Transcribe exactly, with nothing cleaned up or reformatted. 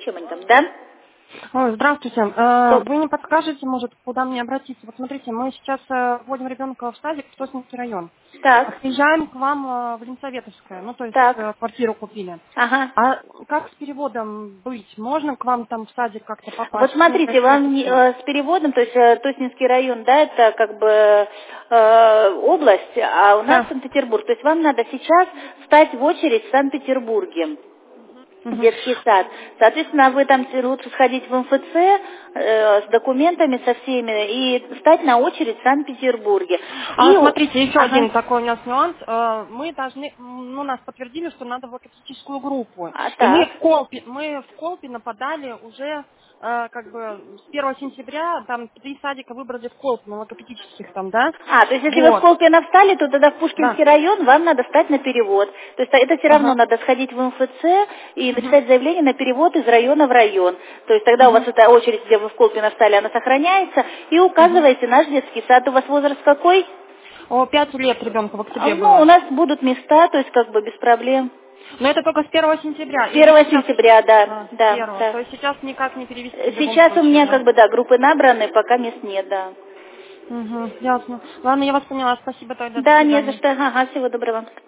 чем они там, да? Ой, здравствуйте. Э, Вы не подскажете, может, куда мне обратиться? Вот смотрите, мы сейчас э, вводим ребенка в садик в Тоснинский район. Так, Приезжаем к вам э, в Ленсоветовское, ну, то есть так, э, квартиру купили. ага. А как с переводом быть? Можно к вам там в садик как-то Вот попасть? Ну, смотрите, какие вам не- офисы? э, с переводом, то есть э, Тоснинский район, да, это как бы э, область, а у нас Да. Санкт-Петербург. То есть вам надо сейчас встать в очередь в Санкт-Петербурге. Мгм. Детский сад. Соответственно, вы там лучше сходить в эм эф цэ э, с документами, со всеми, и встать на очередь в Санкт-Петербурге. А И, у- смотрите, еще ага, один такой у нас нюанс. Э, Мы должны, м, ну, нас подтвердили, что надо в логопедическую группу. а И мы так. в Колпи, мы в Колпино подали уже э, как бы с первого сентября, там три садика выбрали в Колпино, логопедических там, да? А, то есть если вы в Вот, Колпино встали, то тогда в да. Пушкинский район вам надо встать на перевод. То есть это все равно Ага. надо сходить в эм эф цэ и Мгм. написать заявление на перевод из района в район. То есть тогда у вас Мгм. эта очередь, где вы в Колпино встали, она сохраняется, и Мгм. указываете наш детский сад. У вас возраст какой? О, пять лет ребенку в А, октябре Ну, у было. нас будут места, то есть как бы без проблем. Но это только с первого сентября. С Или первого сейчас сентября, да, а, с да, первого. да. То есть сейчас никак не перевести Э, в любом Сейчас у случае, меня да? как бы, да, группы набраны, пока мест нет, да. Угу, ясно. Ладно, я вас поняла. Спасибо тогда. До Да, не за свидания. что. Ага, всего доброго.